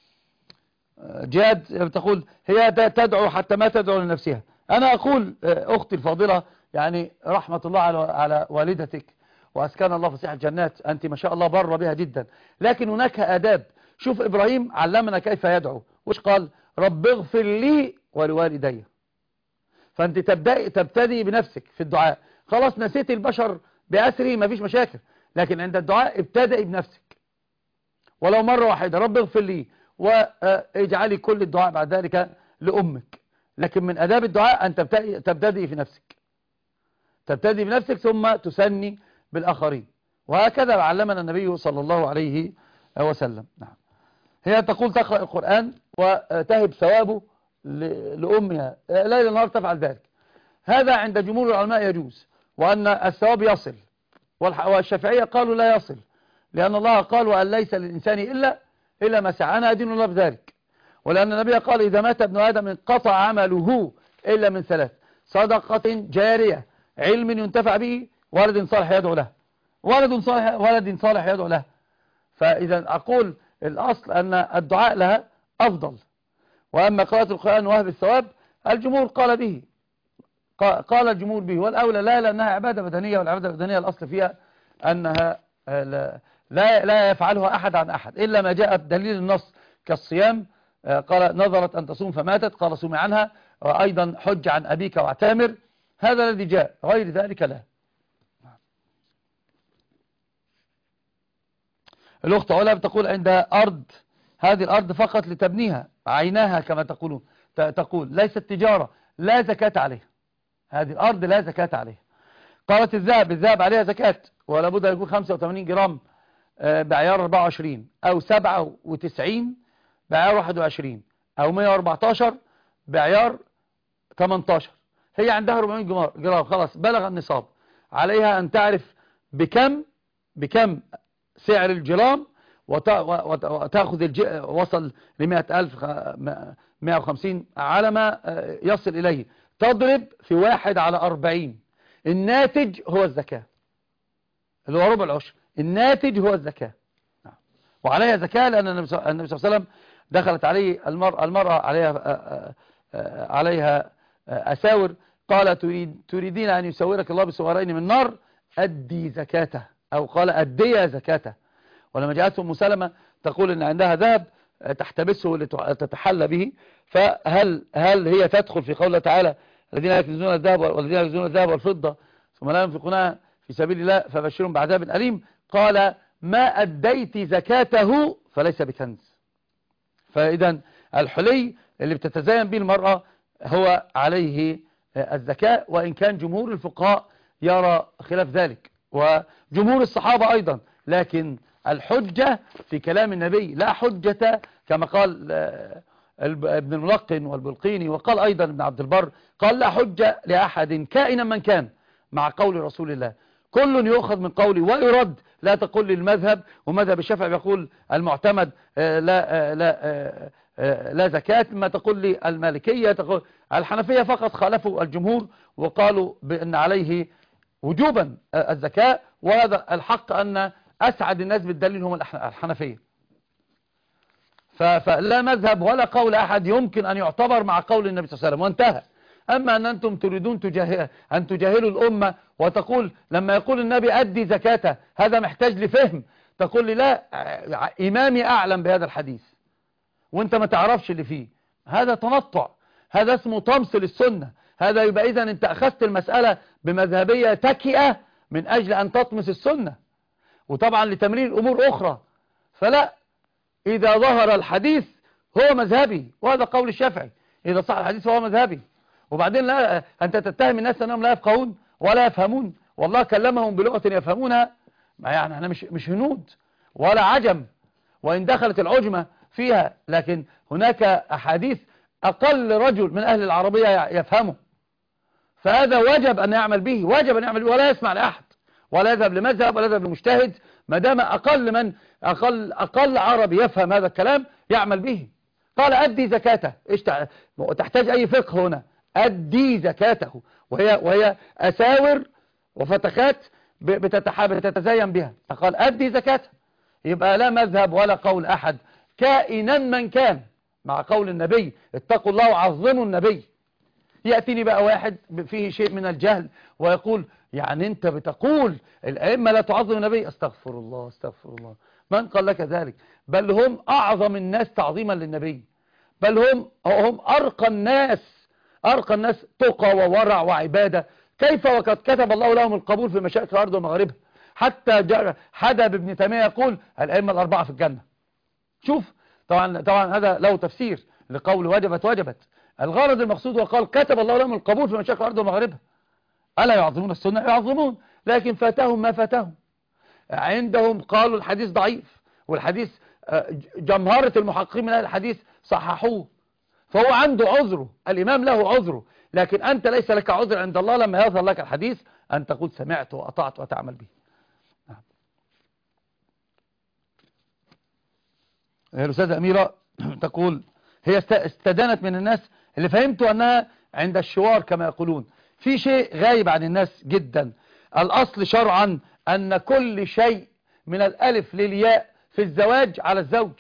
Speaker 2: جهاد تقول هي تدعو حتى ما تدعو لنفسها. أنا أقول أختي الفاضلة يعني رحمة الله على على والدتك وأسكن الله فسيح الجنات، أنت ما شاء الله بر بها جدا، لكن هناك آداب. شوف إبراهيم علمنا كيف يدعو، وش قال؟ رب اغفر لي ولوالدي. فأنت تبدأ تبتدي بنفسك في الدعاء، خلاص نسيت البشر بأسره ما فيش مشاكل، لكن عند الدعاء ابتدئي بنفسك ولو مرة واحدة، رب اغفر لي، واجعلي كل الدعاء بعد ذلك لأمك. لكن من أداب الدعاء أن تبتدئي تبتدئي في نفسك، تبتدئي بنفسك ثم تسني بالآخرين، وهكذا علمنا النبي صلى الله عليه وسلم. نعم. هي تقول تقرأ القرآن وتهب ثوابه لأمها ليل نهار تفعل ذلك، هذا عند جمهور العلماء يجوز، وأن الثواب يصل، والشافعية قالوا لا يصل، لأن الله قال وأن ليس للإنسان إلا إلا ما سعى، أنا أدين الله بذلك. ولأن النبي قال إذا مات ابن آدم انقطع عمله إلا من ثلاث: صدقة جارية، علم ينتفع به، ولد صالح يدعو له، ولد صالح ولد صالح يدعو له. فإذا أقول الأصل أن الدعاء لها أفضل. وأما قراءة القرآن وهب الثواب الجمهور قال به، قال الجمهور به، والأولى لا، لأنها عبادة بدنية، والعبادة البدنية الأصل فيها أنها لا لا يفعلها أحد عن أحد إلا ما جاء بدليل النص كالصيام، قال نظرت أن تصوم فماتت، قال صومي عنها، وأيضا حج عن أبيك واعتمر، هذا الذي جاء، غير ذلك لا. الأخت علا بتقول عندها أرض، هذه الأرض فقط لتبنيها، عيناها كما تقولون، تقول ليست تجارة، لا زكاة عليها، هذه الأرض لا زكاة عليها. قالت الذهب، الذهب عليها زكاة، ولا بد أن يكون خمسة وثمانين جرام بعيار أربعة وعشرين، أو سبعة وتسعين بعيار واحد وعشرين، أو مئة وأربعة عشر بعيار ثمانية عشر. هي عندها أربعمائة جرام، خلاص بلغ النصاب، عليها أن تعرف بكم بكم سعر الجرام، وتأخذ الج... وصل لمئة ألف، مئة وخمسين على ما يصل إليه، تضرب في واحد على أربعين، الناتج هو الزكاة، اللي هو ربع العشر، الناتج هو الزكاة. وعليها زكاة، لأن النبي صلى الله عليه وسلم دخلت عليه المرأة, المرأة عليها, عليها أساور، قال تريد تريدين أن يسورك الله بسوارين من نار، أدي زكاته، أو قال أدي زكاته. ولما جاءت أم سلمة تقول إن عندها ذهب تحتبسه لتتحلى به، فهل هل هي تدخل في قوله تعالى الذين يكنزون الذهب والذين يكنزون الذهب والفضة ثم لا ينفقونها في سبيل الله فبشرهم بعذاب أليم، قال ما أديت زكاته فليس بكنز. فإذا الحلي اللي بتتزين به المرأة هو عليه الزكاة، وإن كان جمهور الفقهاء يرى خلاف ذلك وجمهور الصحابة أيضا، لكن الحجة في كلام النبي، لا حجة كما قال ابن الملقن والبلقيني، وقال أيضا ابن عبد البر، قال لا حجة لأحد كائنا من كان مع قول رسول الله، كل يؤخذ من قولي ويرد. لا تقول لي المذهب، ومذهب الشافعي يقول المعتمد لا لا لا زكاة، ما تقول لي المالكية، تقول الحنفية فقط خالفوا الجمهور وقالوا بأن عليه وجوبا الزكاة، وهذا الحق أن أسعد الناس بالدليل هم الحنفية. فلا مذهب ولا قول أحد يمكن أن يعتبر مع قول النبي صلى الله عليه وسلم وانتهى. أما أن أنتم تريدون تجاهل أن تجاهلوا الأمة وتقول لما يقول النبي أدي زكاته هذا محتاج لفهم، تقول لي لا إمامي أعلم بهذا الحديث وانت ما تعرفش اللي فيه، هذا تنطع، هذا اسمه طمس للسنة. هذا يبقى إذن انت أخذت المسألة بمذهبية تكئة من أجل أن تطمس السنة، وطبعا لتمرير الأمور أخرى. فلا، إذا ظهر الحديث هو مذهبي، وهذا قول الشافعي، إذا صح الحديث فهو مذهبي. وبعدين لا أنت تتهم الناس أنهم لا يفقهون ولا يفهمون، والله كلمهم بلغة يفهمونها، يعني احنا مش مش هنود ولا عجم، وإن دخلت العجمة فيها، لكن هناك أحاديث أقل رجل من أهل العربية يفهمه، فهذا وجب أن يعمل به، وجب أن يعمل به، ولا يسمع لأحد ولا يذهب لمذهب ولا يذهب لمجتهد، ما دام أقل من أقل أقل عربي يفهم هذا الكلام يعمل به. قال أدي زكاته، إيش تحتاج أي فقه هنا؟ أدي زكاته، وهي وهي أساور وفتخات بتتزين بها، فقال أدي زكاته، يبقى لا مذهب ولا قول أحد كائنا من كان مع قول النبي اتقوا الله وعظموا النبي. يأتيني بقى واحد فيه شيء من الجهل ويقول يعني انت بتقول الأئمة لا تعظم النبي، استغفر الله استغفر الله، من قال لك ذلك؟ بل هم أعظم الناس تعظيما للنبي، بل هم هم أرقى الناس، أرقى الناس تقى وورع وعبادة، كيف وقد كتب الله لهم القبول في مشارق الأرض ومغاربها. حتى حدب ابن تيمية يقول الأئمة الأربعة في الجنة. شوف طبعا طبعا هذا له تفسير لقول وجبت وجبت، الغرض المقصود وقال كتب الله لهم القبول في مشارق الأرض ومغاربها. ألا يعظمون السنة؟ يعظمون، لكن فاتهم ما فاتهم. عندهم قالوا الحديث ضعيف، والحديث جمهرة المحققين من الحديث صححوه، فهو عنده عذره، الإمام له عذره، لكن أنت ليس لك عذر عند الله لما يظهر لك الحديث أن تقول سمعت وأطعت وتعمل به. الأستاذة أميرة تقول هي استدانت من الناس اللي فهمتوا أنها عند الشوار كما يقولون، في شيء غايب عن الناس جدا. الأصل شرعا أن كل شيء من الألف للياء في الزواج على الزوج.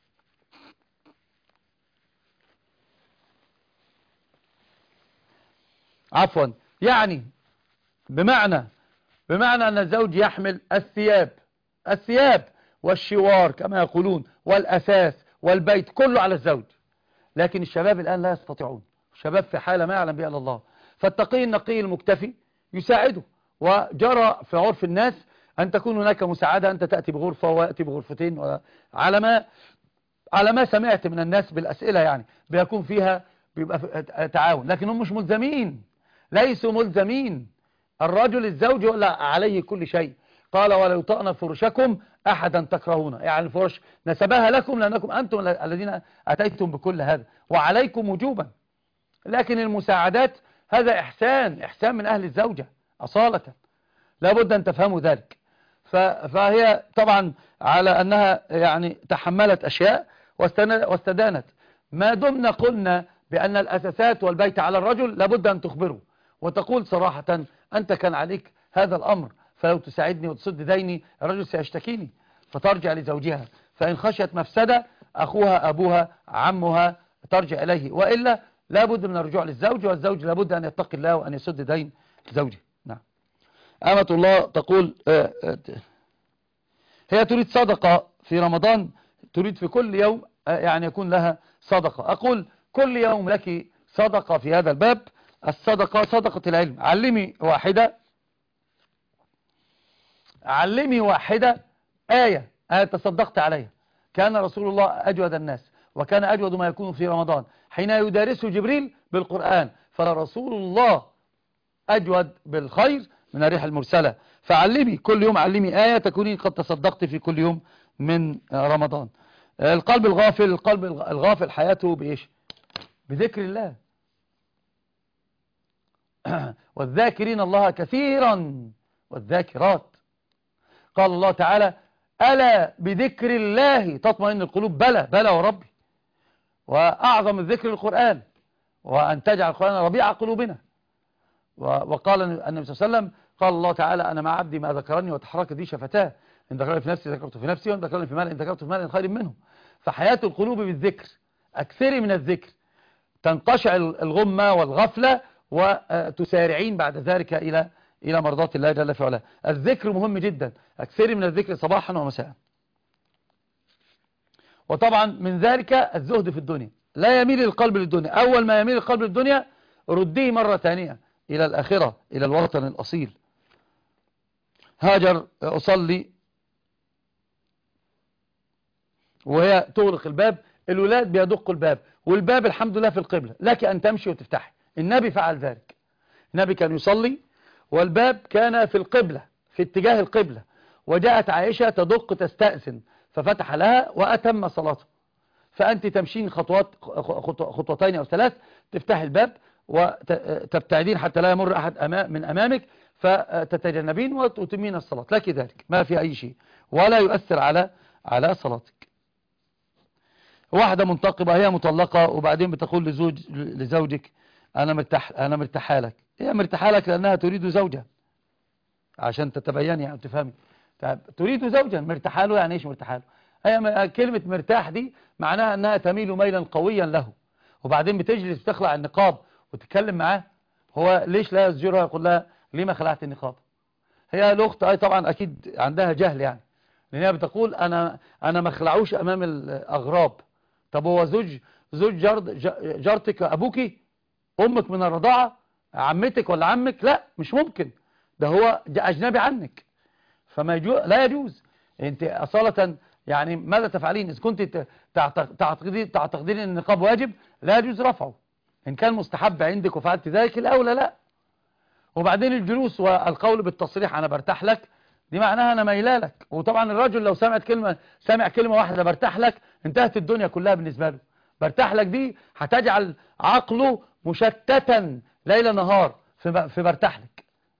Speaker 2: عفوا يعني بمعنى بمعنى أن الزوج يحمل الثياب الثياب والشوار كما يقولون والأساس والبيت كله على الزوج، لكن الشباب الآن لا يستطيعون، الشباب في حالة ما يعلم بها إلا الله. فالتقي النقي المكتفي يساعده، وجرى في عرف الناس أن تكون هناك مساعدة، أنت تأتي بغرفة ويأتي بغرفتين، على ما على ما سمعت من الناس بالأسئلة يعني بيكون فيها بيبقى تعاون، لكن هم مش ملزمين، ليسوا ملزمين. الرجل الزوج ولا عليه كل شيء، قال ولا يطأن فرشكم أحدا تكرهونه، يعني الفرش نسبها لكم لأنكم أنتم الذين أتيتم بكل هذا وعليكم وجوبا، لكن المساعدات هذا إحسان إحسان من أهل الزوجة أصالة، لابد أن تفهموا ذلك. فهي طبعا على أنها يعني تحملت أشياء واستدانت. ما دمنا قلنا بأن الأساسات والبيت على الرجل لابد أن تخبره وتقول صراحة أنت كان عليك هذا الأمر، فلو تساعدني وتسد ديني الرجل سيشتكيني، فترجع لزوجها فإن خشيت مفسدة أخوها أبوها عمها ترجع إليه، وإلا لابد من الرجوع للزوج، والزوج لابد أن يتقي الله وأن يسد دين زوجه. نعم. أمة الله تقول هي تريد صدقة في رمضان، تريد في كل يوم يعني يكون لها صدقة. أقول كل يوم لك صدقة في هذا الباب. الصدقة صدقة العلم. علمي واحدة علمي واحدة آية آية تصدقت عليها. كان رسول الله أجود الناس، وكان أجود ما يكون في رمضان حين يدارسه جبريل بالقرآن، فرسول الله أجود بالخير من الريح المرسلة. فعلمي كل يوم، علمي آية تكوني قد تصدقت في كل يوم من رمضان. القلب الغافل القلب الغافل حياته بإيش؟ بذكر الله. والذاكرين الله كثيرا والذاكرات. قال الله تعالى ألا بذكر الله تطمئن القلوب. بلى بلى وربي. وأعظم الذكر القرآن، وأن تجعل القرآن ربيع قلوبنا. وقال النبي صلى الله عليه وسلم قال الله تعالى أنا مع عبدي ما ذكرني وتحركت لي شفتاه، إن ذكرني في نفسي ذكرته في نفسي، وإن ذكرني في مال إن ذكرته في مال خير منه. فحياة القلوب بالذكر. أكثري من الذكر تنقشع الغمة والغفلة، وتسارعين بعد ذلك إلى إلى مرضات الله جل في علاه. الذكر مهم جدا. أكثري من الذكر صباحا ومساء. وطبعا من ذلك الزهد في الدنيا. لا يميل القلب للدنيا. أول ما يميل القلب للدنيا رديه مرة ثانية إلى الآخرة، إلى الوطن الأصيل. هاجر أصلي وهي تغلق الباب، الولاد بيدقوا الباب، والباب الحمد لله في القبلة، لك أن تمشي وتفتحي. النبي فعل ذلك. النبي كان يصلي والباب كان في القبلة، في اتجاه القبلة، وجاءت عائشة تدق تستأذن ففتح لها وأتم صلاته. فأنت تمشين خطوات خطوتين أو ثلاث، تفتح الباب وتبتعدين حتى لا يمر أحد أمام من أمامك، فتتجنبين وتتمين الصلاة. لك ذلك ما في أي شيء، ولا يؤثر على على صلاتك. واحدة منتقبة هي مطلقة، وبعدين بتقول لزوج لزوجك أنا مرتاح أنا مرتاحة لك. هي مرتاحة لك لأنها تريد زوجا، عشان تتبيني يعني تفهمي. تريد زوجا، مرتاحة له يعني إيش مرتاحة له؟ هي كلمة مرتاح دي معناها أنها تميل ميلا قويا له، وبعدين بتجلس بتخلع النقاب وتتكلم معاه. هو ليش لا يزجرها يقول لها ليه ما خلعت النقاب؟ هي الأخت أي طبعا أكيد عندها جهل يعني، لأنها بتقول أنا أنا ما خلعوش أمام الأغراب. طب هو زوج زوج جارتك أبوكي، أمك من الرضاعة، عمتك ولا عمك؟ لا مش ممكن، ده هو أجنبي عنك، فما يجو لا يجوز. أنت أصالة يعني ماذا تفعلين؟ إذا كنت تعتقدين تعتقدين أن النقاب واجب لا يجوز رفعه. إن كان مستحب عندك وفعلت ذلك الأولى لا. وبعدين الجلوس والقول بالتصريح أنا برتاح لك دي معناها أنا ميلا لك. وطبعا الرجل لو سمعت كلمة سمع كلمة واحدة برتاح لك انتهت الدنيا كلها بالنسبة له. برتاح لك دي هتجعل عقله مشتتا ليل نهار في في برتاح لك.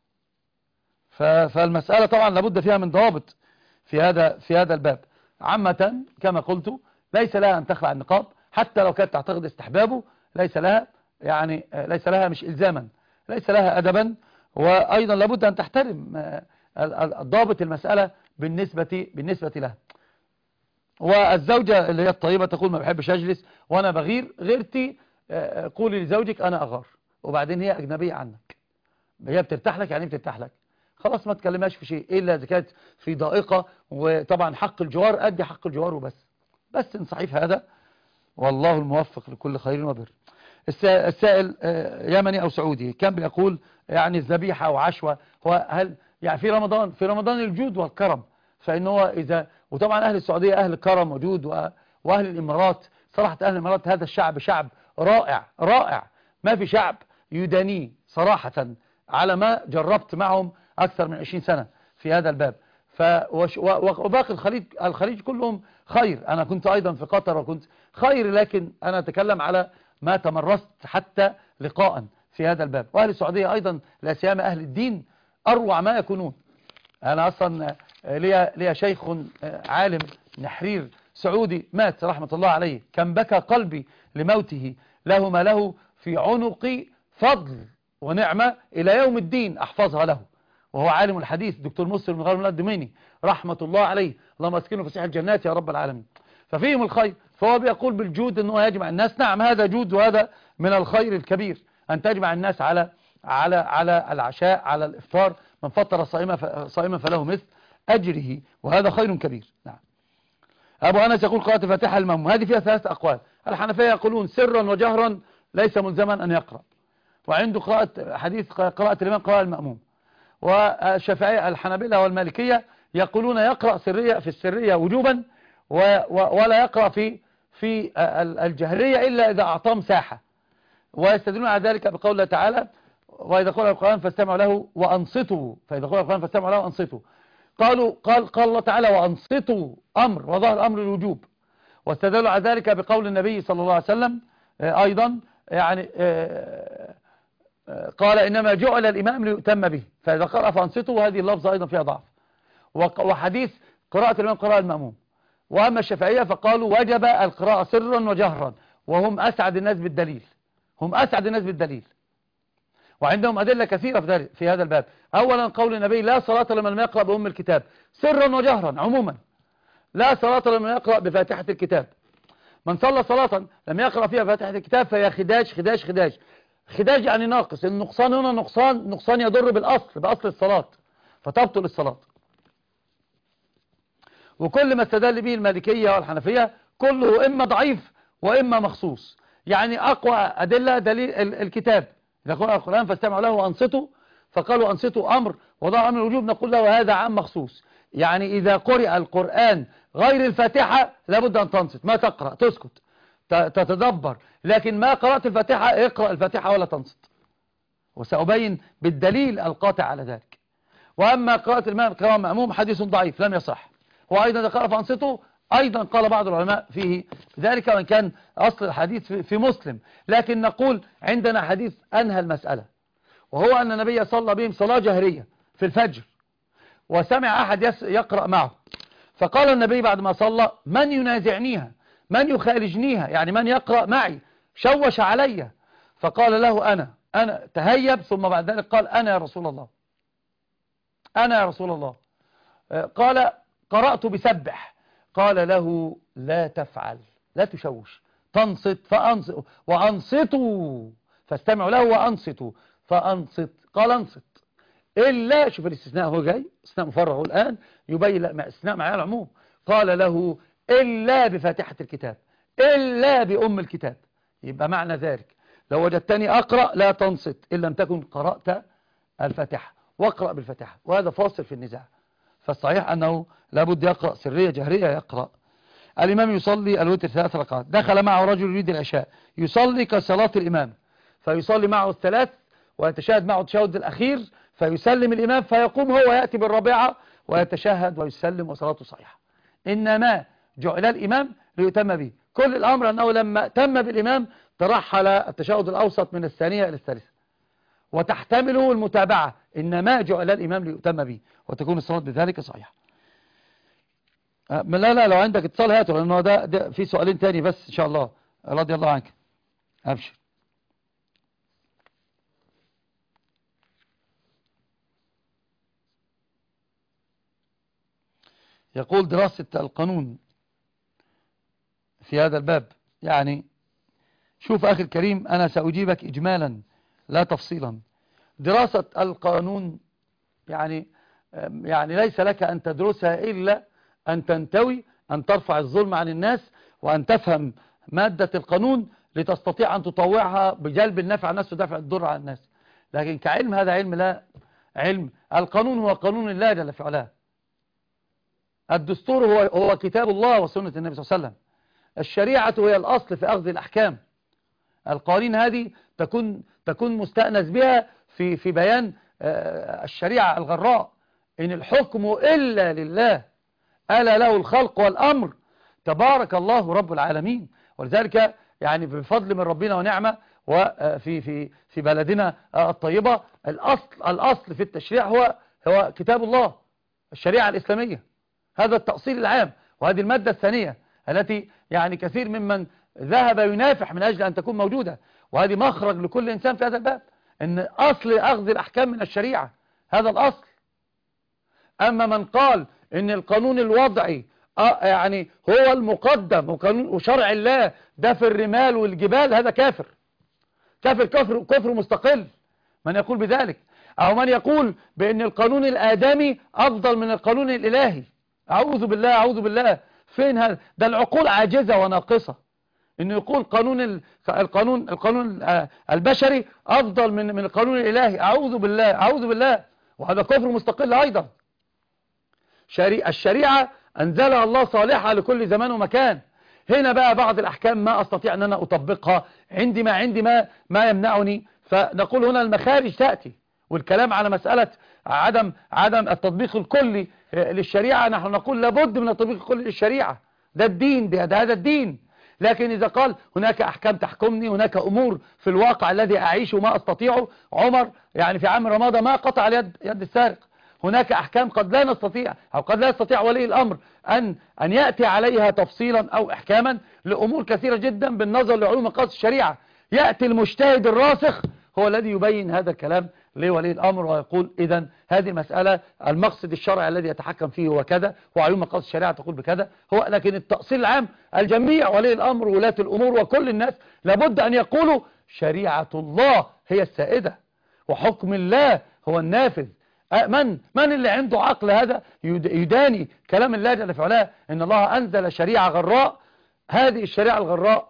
Speaker 2: فالمسألة طبعا لابد فيها من ضوابط في هذا في هذا الباب. عامة كما قلت ليس لها أن تخلع النقاب، حتى لو كانت تعتقد استحبابه ليس لها يعني ليس لها مش إلزاما، ليس لها أدبا. وأيضا لابد أن تحترم الضابط المسألة بالنسبة بالنسبة لها. والزوجة اللي هي الطيبة تقول ما بحبش أجلس وأنا بغير، غيرتي قولي لزوجك أنا أغار، وبعدين هي أجنبية عنك، هي بترتاح لك يعني بترتاح لك، خلاص ما تكلمهاش في شيء إلا إذا كانت في ضائقة. وطبعا حق الجوار أدي حق الجوار وبس، بس نصحيف هذا والله الموفق لكل خير وبر. السائل يمني أو سعودي كان بيقول يعني الذبيحة أو عشوة، هو هل يعني في رمضان في رمضان الجود والكرم، فإن هو إذا وطبعا أهل السعودية أهل كرم وجود، وأهل الإمارات صراحة أهل الإمارات هذا الشعب شعب رائع رائع، ما في شعب يدانيه صراحة على ما جربت معهم أكثر من عشرين سنة في هذا الباب. وباقي الخليج الخليج كلهم خير. أنا كنت أيضا في قطر وكنت خير، لكن أنا أتكلم على ما تمرست حتى لقاء في هذا الباب. وأهل السعودية أيضا لا سيما أهل الدين أروع ما يكونون. أنا أصلا لي لي شيخ عالم نحرير سعودي مات رحمة الله عليه، كان بكى قلبي لموته، له ما له في عنقي فضل ونعمة إلى يوم الدين أحفظها له. وهو عالم الحديث دكتور مسلم بن غانم الدميني رحمة الله عليه، اللهم اسكنه في سيح الجنات يا رب العالمين. ففيهم الخير، فهو بيقول بالجود أنه يجمع الناس. نعم هذا جود، وهذا من الخير الكبير أن تجمع الناس على على على العشاء، على الإفطار. من فطر صائما صائما فله مثل أجره، وهذا خير كبير. نعم. أبو أنس يقول قراءة الفاتحة للمأموم، هذه فيها ثلاثة أقوال. الحنفية يقولون سرا وجهرا ليس ملزما أن يقرأ، وعنده قراءة حديث قراءة الإمام قراءة المأموم. والشافعية الحنابلة والمالكية يقولون يقرأ سرية في السرية وجوبا، ولا يقرأ في في الجهرية إلا إذا أعطاه مساحة. ويستدلون على ذلك بقول الله تعالى وإذا قرأ القرآن فاستمعوا له وأنصتوا، فإذا قرأ القرآن فاستمعوا له وأنصتوا. قالوا قال قال الله تعالى وأنصتوا أمر، وظهر أمر الوجوب. واستدلوا على ذلك بقول النبي صلى الله عليه وسلم أيضا، يعني قال إنما جعل الإمام ليؤتم به، فإذا قرأ فأنصتوا، وهذه اللفظة أيضا فيها ضعف. وحديث قراءة الإمام قراءة المأموم. وأما الشافعية فقالوا وجب القراءة سرا وجهرا، وهم أسعد الناس بالدليل، هم أسعد الناس بالدليل. وعندهم أدلة كثيرة في, في هذا الباب. أولا قول النبي لا صلاة لمن لم يقرأ بأم الكتاب سرا وجهرا عموما، لا صلاة لمن يقرأ بفاتحة الكتاب. من صلى صلاة لم يقرأ فيها فاتحة الكتاب فهي خداج خداج خداج خداج يعني ناقص. النقصان هنا نقصان نقصان يضر بالأصل، بأصل الصلاة، فتبطل الصلاة. وكل ما استدل به المالكية والحنفية كله إما ضعيف وإما مخصوص. يعني أقوى أدلة دليل الكتاب، إذا قرأ القرآن فاستمعوا له وأنصتوا، فقالوا أنصتوا أمر وضع أمر الوجوب، نقول له هذا عام مخصوص. يعني إذا قرأ القرآن غير الفاتحة لابد أن تنصت، ما تقرأ، تسكت، تتدبر. لكن ما قرأت الفاتحة اقرأ الفاتحة ولا تنصت، وسأبين بالدليل القاطع على ذلك. وأما قراءة الإمام قراءة مأموم حديث ضعيف لم يصح. وأيضا إذا قرأ فأنصتوا أيضا قال بعض العلماء فيه ذلك، وإن كان أصل الحديث في مسلم. لكن نقول عندنا حديث أنهى المسألة، وهو أن النبي صلى بهم صلاة جهرية في الفجر، وسمع أحد يقرأ معه، فقال النبي بعد ما صلى من ينازعنيها، من يخالجنيها، يعني من يقرأ معي، شوش علي. فقال له أنا أنا تهيب، ثم بعد ذلك قال أنا يا رسول الله، أنا يا رسول الله. قال قرأت بسبح. قال له لا تفعل، لا تشوش، تنصت فأنصت، وأنصتوا فاستمعوا له وأنصتوا فأنصت. قال أنصت إلا، شوف الاستثناء هو جاي استثناء مفرغ الآن يبين لا استثناء معاه العموم. قال له إلا بفاتحة الكتاب، إلا بأم الكتاب. يبقى معنى ذلك لو وجدتني أقرأ لا تنصت إن لم تكن قرأت الفاتحة، واقرأ بالفاتحة، وهذا فاصل في النزاع. فالصحيح أنه لابد يقرأ سرية جهرية يقرأ. الإمام يصلي الوتر ثلاث ركعات، دخل معه رجل يريد العشاء، يصلي كصلاة الإمام، فيصلي معه الثلاث ويتشاهد معه التشهد الأخير، فيسلم الإمام، فيقوم هو يأتي بالرابعة ويتشهد ويسلم وصلاته صحيحة. إنما جعل الإمام ليتم به. كل الأمر أنه لما تم بالإمام ترحل التشهد الأوسط من الثانية إلى الثالثة، وتحتمله المتابعة. إنما جعل الإمام ليتم به، وتكون الصلاة بذلك صحيحة. لا لا لو عندك اتصال هاته، لأنه ده, ده في سؤالين تاني بس إن شاء الله. رضي الله عنك، أبشر. يقول دراسة القانون في هذا الباب، يعني شوف أخي الكريم، أنا سأجيبك إجمالا لا تفصيلا. دراسة القانون يعني يعني ليس لك أن تدرسها إلا أن تنتوي أن ترفع الظلم عن الناس، وأن تفهم مادة القانون لتستطيع أن تطوعها بجلب النفع عن الناس ودفع الضر عن الناس. لكن كعلم هذا علم لا علم. القانون هو قانون الله جل في علاه. الدستور هو هو كتاب الله وسنة النبي صلى الله عليه وسلم. الشريعة هي الأصل في أخذ الأحكام. القوانين هذه تكون تكون مستأنس بها في في بيان الشريعة الغراء. إن الحكم إلا لله، ألا له الخلق والأمر، تبارك الله رب العالمين. ولذلك يعني بفضل من ربنا ونعمة، وفي في في بلدنا الطيبة، الأصل الأصل في التشريع هو هو كتاب الله، الشريعة الإسلامية. هذا التأصيل العام. وهذه المادة الثانية التي يعني كثير ممن ذهب ينافح من أجل أن تكون موجودة، وهذه مخرج لكل إنسان في هذا الباب، إن أصل أخذ الأحكام من الشريعة، هذا الأصل. أما من قال إن القانون الوضعي آه يعني هو المقدم وقانون وشرع الله ده في الرمال والجبال، هذا كافر كافر كفر كفر مستقل من يقول بذلك، أو من يقول بأن القانون الآدمي أفضل من القانون الإلهي. أعوذ بالله أعوذ بالله. فين هذا؟ ده العقول عاجزة وناقصة إنه يقول قانون القانون القانون البشري أفضل من من القانون الإلهي. أعوذ بالله أعوذ بالله. وهذا كفر مستقل أيضا. الشريعة أنزلها الله صالحة لكل زمان ومكان. هنا بقى بعض الأحكام ما أستطيع أن أنا أطبقها، عندي ما عندي ما ما يمنعني، فنقول هنا المخارج تأتي. والكلام على مسألة عدم عدم التطبيق الكلي للشريعة، نحن نقول لابد من التطبيق الكلي للشريعة، ده الدين، ده, ده هذا الدين. لكن إذا قال هناك أحكام تحكمني، هناك أمور في الواقع الذي أعيشه ما أستطيعه. عمر يعني في عام رمضان ما قطع اليد يد السارق. هناك أحكام قد لا نستطيع أو قد لا يستطيع ولي الأمر أن أن يأتي عليها تفصيلا أو إحكاما لأمور كثيرة جدا بالنظر لعلوم مقاصد الشريعة. يأتي المجتهد الراسخ هو الذي يبين هذا الكلام لولي الأمر ويقول إذن هذه المسألة المقصد الشرعي الذي يتحكم فيه هو كذا، وعلوم مقاصد الشريعة تقول بكذا هو. لكن التأصيل العام الجميع ولي الأمر ولاة الأمور وكل الناس لابد أن يقولوا شريعة الله هي السائدة وحكم الله هو النافذ. من من اللي عنده عقل هذا يداني كلام الله جل في علاه إن الله أنزل شريعة غراء. هذه الشريعة الغراء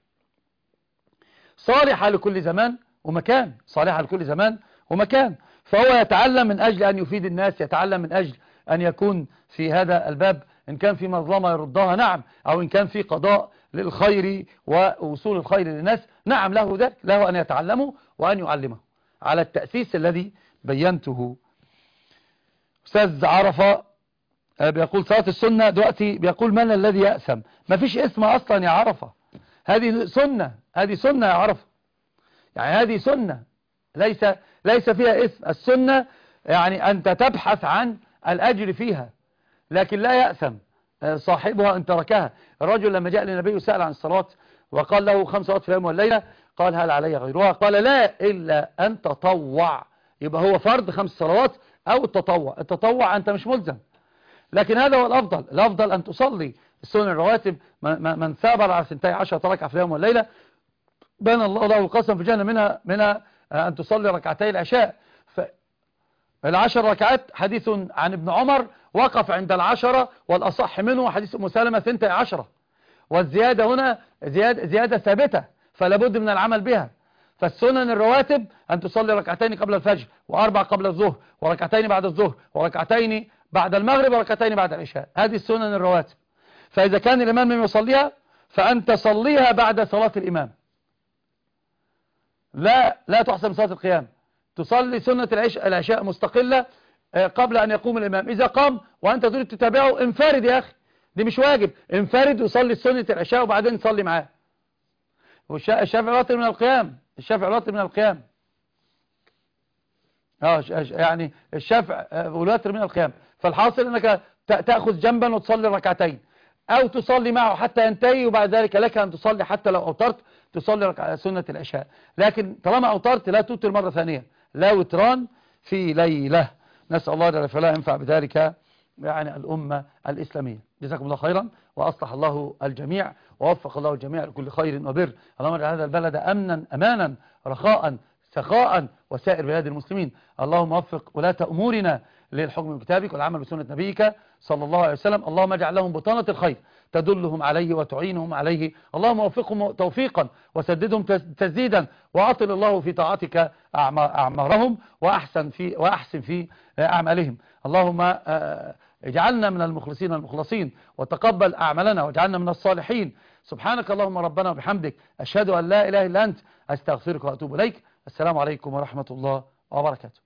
Speaker 2: صالحة لكل زمان ومكان، صالحة لكل زمان ومكان. فهو يتعلم من أجل أن يفيد الناس، يتعلم من أجل أن يكون في هذا الباب إن كان في مظلمة يردها نعم، أو إن كان في قضاء للخير ووصول الخير للناس نعم، له ذلك، له أن يتعلمه وأن يعلمه على التأسيس الذي بينته. أستاذ عرفة بيقول صلاة السنة دلوقتي بيقول من الذي يأثم؟ ما فيش اسم أصلا يا عرفة، هذه سنة، هذه سنة يا عرفة، يعني هذه سنة ليس ليس فيها اسم. السنة يعني أنت تبحث عن الأجر فيها لكن لا يأثم صاحبها إن تركها. الرجل لما جاء للنبي سأل عن الصلاة وقال له خمس صلوات في اليوم والليلة، قال هل علي غيرها؟ قال لا إلا أن تطوع. يبقى هو فرض خمس صلوات أو التطوع. التطوع أنت مش ملزم، لكن هذا هو الأفضل. الأفضل أن تصلي السنن الرواتب. من ثابر على سنتي عشرة ركعة في اليوم والليلة بنى الله له القسم في الجنة، منها منها أن تصلي ركعتي العشاء. العشر ركعات حديث عن ابن عمر وقف عند العشرة، والأصح منه حديث أم سلمة ثنتي عشرة، والزيادة هنا زيادة, زيادة ثابتة فلا بد من العمل بها. فالسنن الرواتب أن تصلي ركعتين قبل الفجر، وأربع قبل الظهر، وركعتين بعد الظهر، وركعتين بعد المغرب، وركعتين بعد العشاء. هذه السنن الرواتب. فإذا كان الإمام لم يصليها فأنت صليها بعد صلاة الإمام، لا لا تحسب صلاة القيام. تصلي سنة العشاء مستقلة قبل أن يقوم الإمام. إذا قام وأنت تريد تتابعه انفرد يا أخي، دي مش واجب، انفرد وصلي سنة العشاء وبعدين صلي معاه. والشافعي راتب من القيام، الشافعي راتب من القيام اه يعني الشافعي ولاتر من القيام. فالحاصل أنك تأخذ جنبا وتصلي ركعتين أو تصلي معه حتى ينتهي، وبعد ذلك لك أن تصلي حتى لو أوترت تصلي سنة العشاء. لكن طالما أوترت لا توتر مرة ثانية، لا وتران في ليلة. نسأل الله جل وعلا ينفع بذلك يعني الأمة الإسلامية. جزاكم الله خيرا وأصلح الله الجميع ووفق الله الجميع لكل خير وبر. اللهم اجعل هذا البلد أمنا أمانا رخاء سخاء وسائر بلاد المسلمين. اللهم وفق ولاة أمورنا للحكم بكتابك والعمل بسنة نبيك صلى الله عليه وسلم. اللهم اجعل لهم بطانة الخير تدلهم عليه وتعينهم عليه. اللهم وفقهم توفيقا وسددهم تسديدا، وعطل الله في طاعتك أعمارهم وأحسن في وأحسن في أعمالهم. اللهم اجعلنا من المخلصين المخلصين وتقبل أعمالنا واجعلنا من الصالحين. سبحانك اللهم ربنا وبحمدك أشهد أن لا إله إلا أنت أستغفرك وأتوب إليك. السلام عليكم ورحمة الله وبركاته.